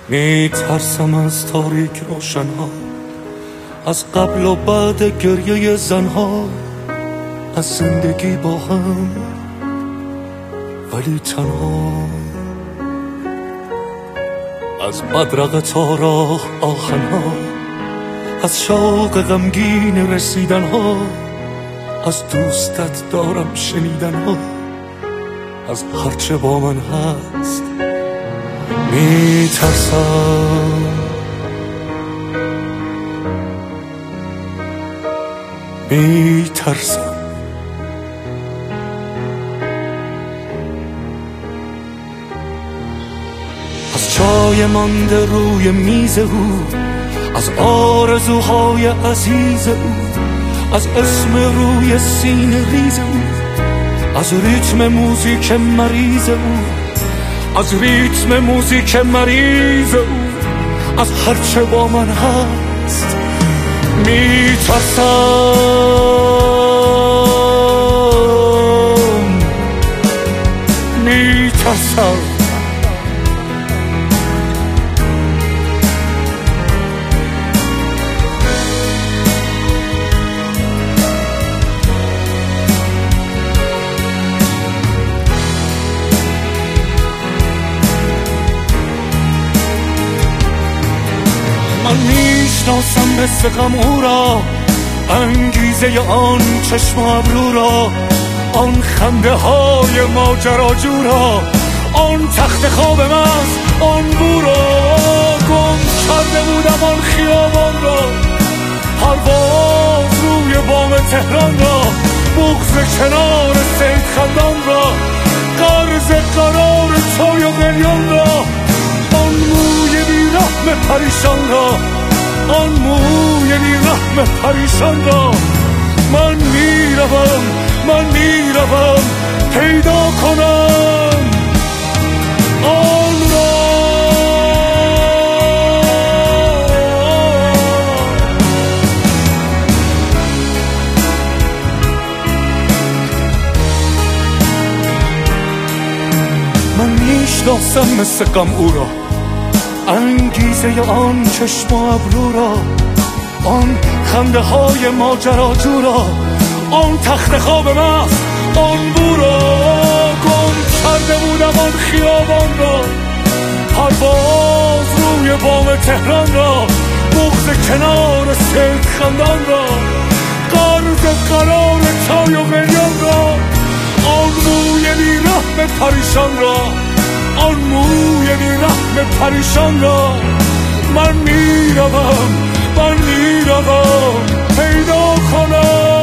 میترسم از تاریک روشنها، از قبل و بعد گریه زنها، از زندگی با هم ولی تنها، از بدرقه تا راه آهنها، از شوق غمگین رسیدنها، از دوستت دارم شنیدنها، از هرچه با من هست میترسم. از چای مانده روی میز او، از آرزوهای عزیز او، از اسم روی سینه ریز او، از ریتم موزیک مریض او، از ریتم موزیک مریض او، از هرچه با من هست میترسم. من میشناسم مثل غم او را، انگیزه آن چشم و ابرو را، آن خنده های ماجراجو را، آن تخت خواب مست، آن بو را. گم کرده بودم آن خیابان را، پرواز روی بام تهران را، بغض کنار سید خندان را، قرض قرار چای و قلیان را، آن موی بیرحم پریشان را، آن موی بیرحم پریشان را. من میروم پیدا کنم آن را. من میشناسم مثل غم او را، انگیزه آن چشم و ابرو را، آن خنده های ماجراجو را، آن تخت خواب مست، آن بو را. گم کرده بودم آن خیابان را، پرواز روی بام تهران را، بغض کنار سید خندان را، قرض قرار چای و قلیان را، آن موی بیرحم پریشان را، آن موی بیرحم پریشان را. من میروم پیدا کنم